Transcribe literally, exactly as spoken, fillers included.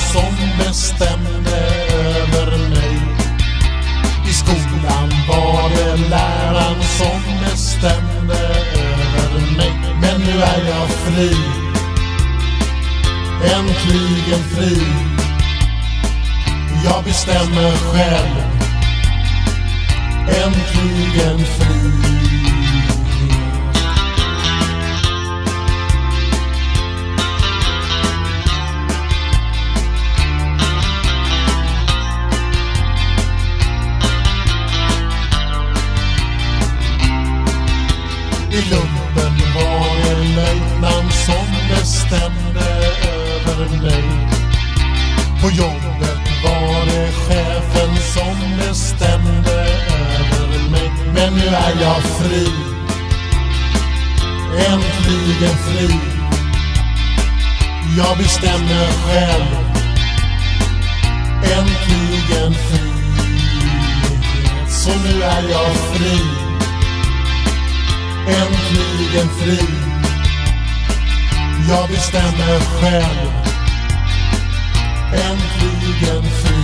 som bestämde över mig. I skolan var det läraren som bestämde över mig. Men nu är jag fri, äntligen fri. Jag bestämmer själv, äntligen fri. I lumpen var det löjtnant som bestämde över mig. På jobbet var det chefen som bestämde över mig. Men nu är jag fri, äntligen fri. Jag bestämmer själv, äntligen fri. Så nu är jag fri, äntligen fri. Jag bestämmer själv, äntligen fri.